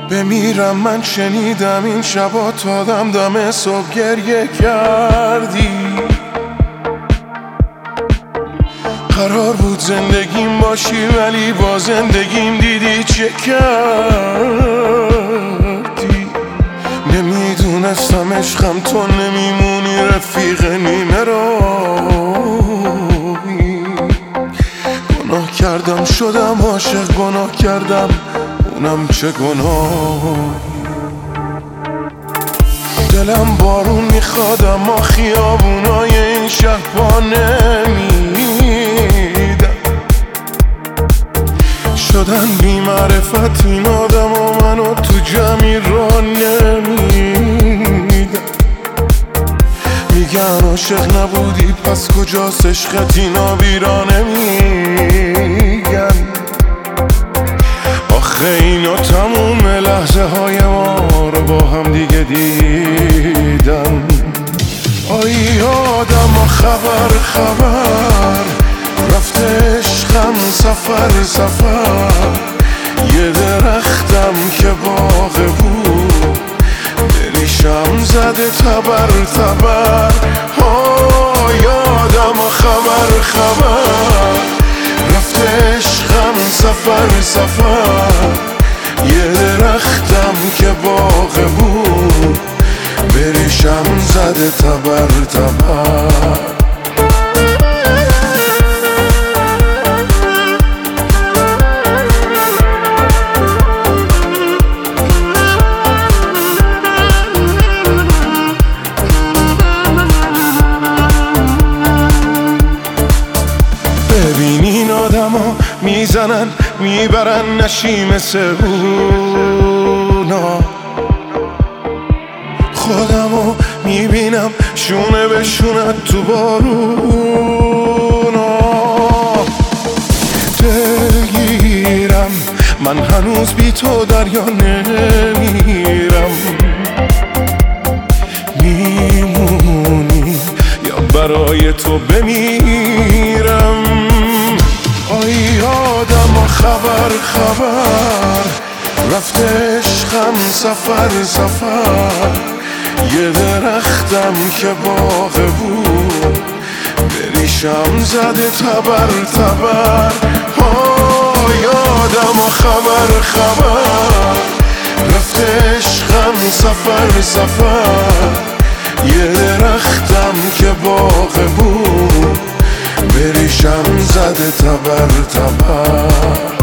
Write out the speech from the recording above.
بمیرم من شنیدم این شبا تا دم صبح گریه کردی. قرار بود زندگیم باشی ولی با زندگیم دیدی چه کردی. نمیدونستم عشقم تو نمیمونی رفیق نیمه راهی. گناه کردم شدم عاشق، گناه کردم اونم چه گناهی. دلم بارون میخواد اما خیابونای این شهر پا نمیدم. شدن بی معرفت این آدم و منو تو جمعی را نمیدم. میگن عاشق نبودی پس کجاست عشقت، اینا بیرا نمیگن. آخه اینا تموم لحظه های ما رو با هم دیگه دیدن. آی آدم خبر رفته عشقم سفر. یه درختم که باغ بود دریشم زده تبر. آی آدم خبر رفته عشقم سفر. یه درختم که باغ بود بریشم زده تبر. ببینین آدما میزنن میبرن نشیم سهونا. خودمو میبینم شونه به شونه تو بارونا. دلگیرم من هنوز بی تو دریا نمیرم. میمونی یا برای تو بمیرم. آی آدم خبر رفته عشقم سفر. یه درختم که باغ بود بریشم زده تبر. آی آدم خبر رفته عشقم سفر. یه درختم که باغ بود بریشم زده تبر.